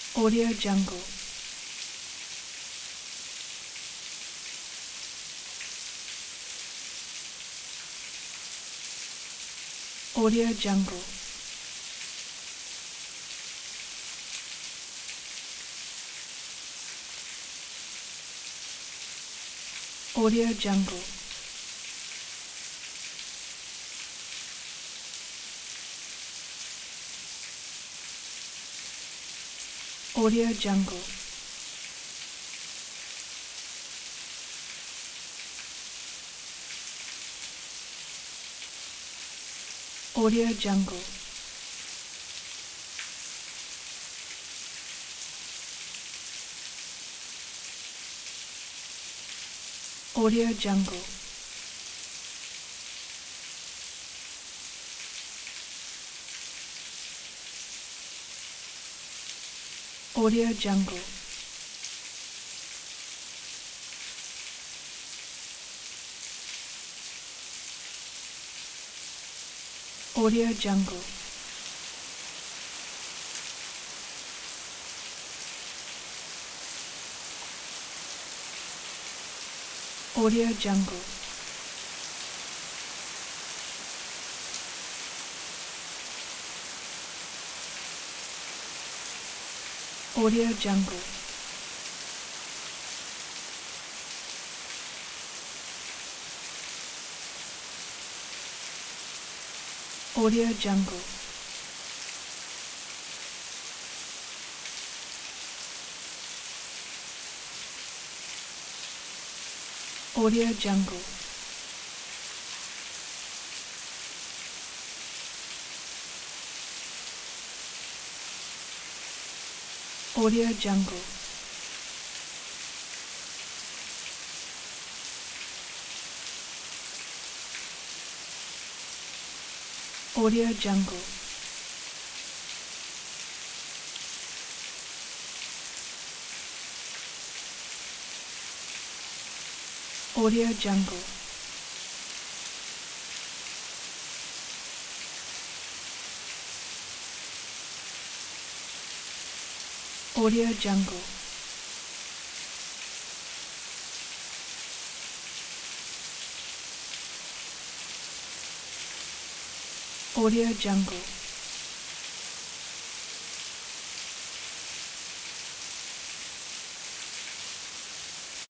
Audio Jungle. Audio Jungle. Audio Jungle. Audio Jungle. Audio Jungle. Audio Jungle. Audio Jungle. Audio Jungle. Audio Jungle. Audio Jungle. Audio Jungle. Audio Jungle. Audio Jungle. Audio Jungle. Audio Jungle. Audio Jungle. Audio Jungle.